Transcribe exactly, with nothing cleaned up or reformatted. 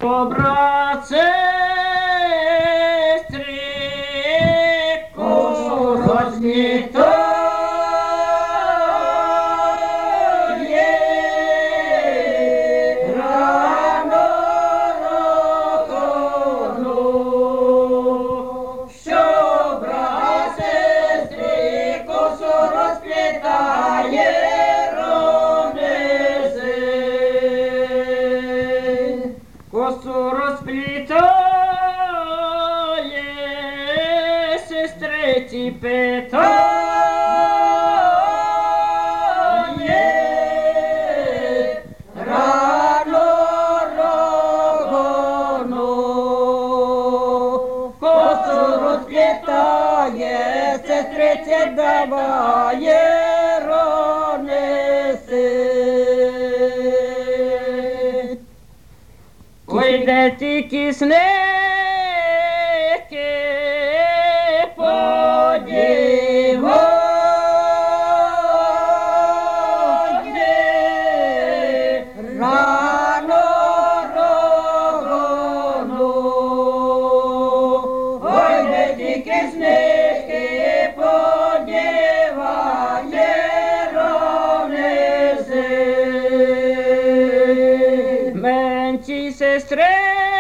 По брат, сестри, косу розміто є, рано рокону, що брат, сестри, косу розплітає, косу розплітає, сестриці питає, рано рогону, косу розплітає, сестриці даває, ронеси. Ой, де ті кисники подіводі, рано рогону. Ой, де ті кисники подіває, ронеси. Менші сестри